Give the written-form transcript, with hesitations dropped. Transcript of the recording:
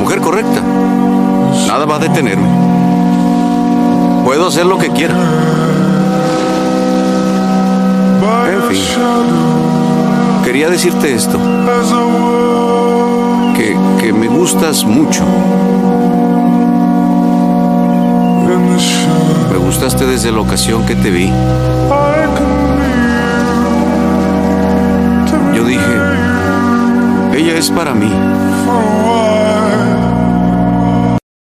mujer correcta. Nada va a detenerme. Puedo hacer lo que quiera. En fin, quería decirte esto. Que me gustas mucho. Me gustaste desde la ocasión que te vi. Yo dije, ella es para mí.